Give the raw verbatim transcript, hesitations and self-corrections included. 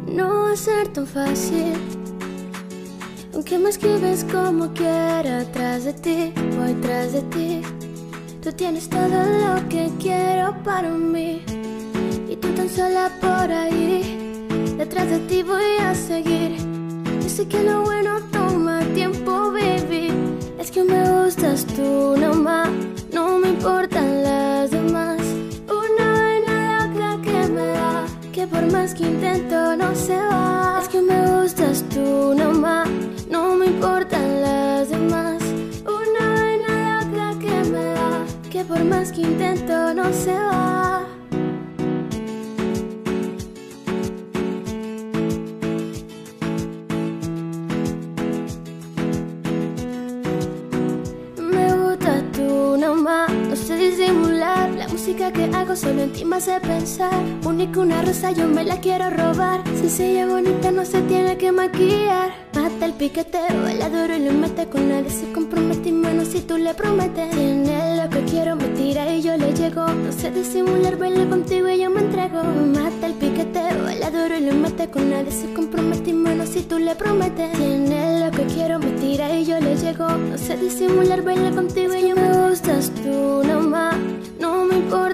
no va a ser tan fácil. Aunque me escribes como quiera, tras de ti, voy tras de ti. Tú tienes todo lo que quiero para mí, y tú tan sola por ahí. Detrás de ti voy a seguir. Yo sé que lo bueno toma tiempo, baby. Es que me gustas tú nomás, no me importan las demás. Una vaina loca que me da, que por más que intento no se va. Es que me gustas tú nomás, no me importan las demás. Una vaina loca que me da, que por más que intento no se va. No sé disimular, la música que hago solo en ti me hace pensar. Única una rosa, yo me la quiero robar. Sencilla, bonita, no se tiene que maquillar. Mata el piqueteo, el adoro y lo mete. Con nadie se compromete y menos si tú le prometes. Tiene lo que quiero, me tira y yo le llego. No sé disimular, baila contigo y yo me entrego. Mata el piqueteo, el adoro y lo mete. Con nadie se compromete y menos si tú le prometes. Tiene lo que quiero, me tira y yo le llego. No sé disimular, baila contigo y yo me entrego. Me gustas tú nomás, no me importa